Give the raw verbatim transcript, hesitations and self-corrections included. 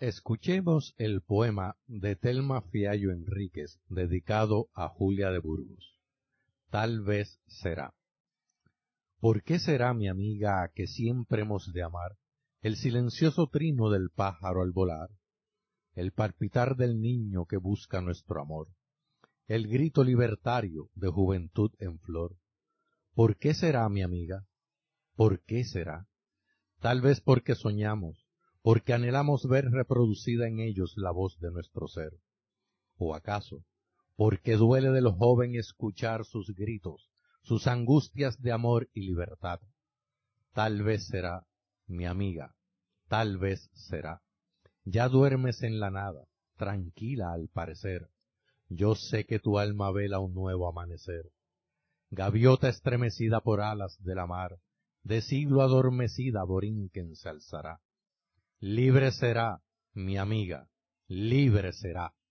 Escuchemos el poema de Telma Fiallo Enríquez, dedicado a Julia de Burgos. Tal vez será. ¿Por qué será, mi amiga, que siempre hemos de amar el silencioso trino del pájaro al volar, el palpitar del niño que busca nuestro amor, el grito libertario de juventud en flor? ¿Por qué será, mi amiga? ¿Por qué será? Tal vez porque soñamos, porque anhelamos ver reproducida en ellos la voz de nuestro ser. ¿O acaso porque duele del joven escuchar sus gritos, sus angustias de amor y libertad? Tal vez será, mi amiga, tal vez será. Ya duermes en la nada, tranquila al parecer. Yo sé que tu alma vela un nuevo amanecer. Gaviota estremecida por alas de la mar, de siglo adormecida Borinquen se alzará. Libre será, mi amiga, libre será.